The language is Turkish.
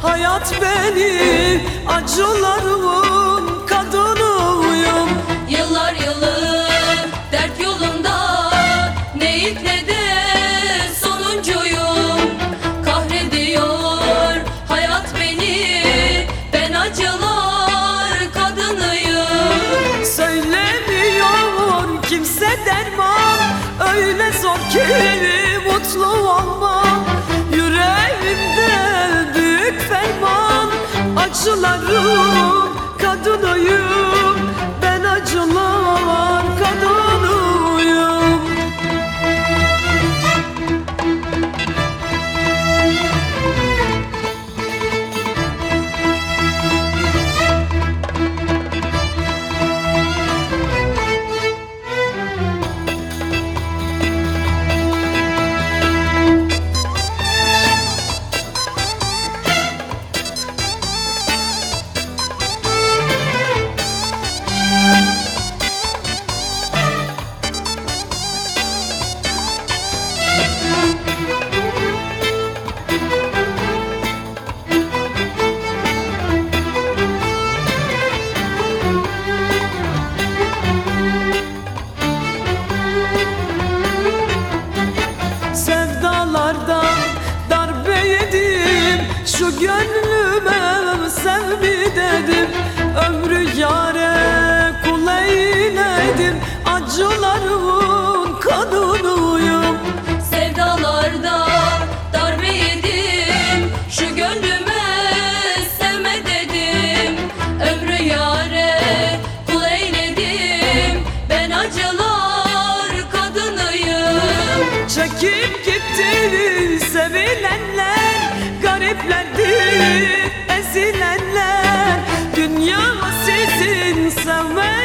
hayat benim, acılarımın kadınıyım. Yıllar yılı dert yolunda, ne ilk ne de sonuncuyum. Kahrediyor hayat beni, ben acılar kadınıyım. Söylemiyor kimse derman, öyle zor ki mutlu olmam. Yüreğimde büyük ferman, acılarım kadınıyım, ben acılar kadınıyım. Sevdalardan darbe yedim, şu gönlüme sev mi dedim. Ömrü yâre kul eyledim, acılarımın kadınıyım. Sevdalarda darbe yedim, şu gönlüme sevme dedim. Ömrü yâre kul eyledim, ben acılar kadınıyım. Çekip gitti sevilenler, gariplerdi ezilenler. Dünya sizin sevme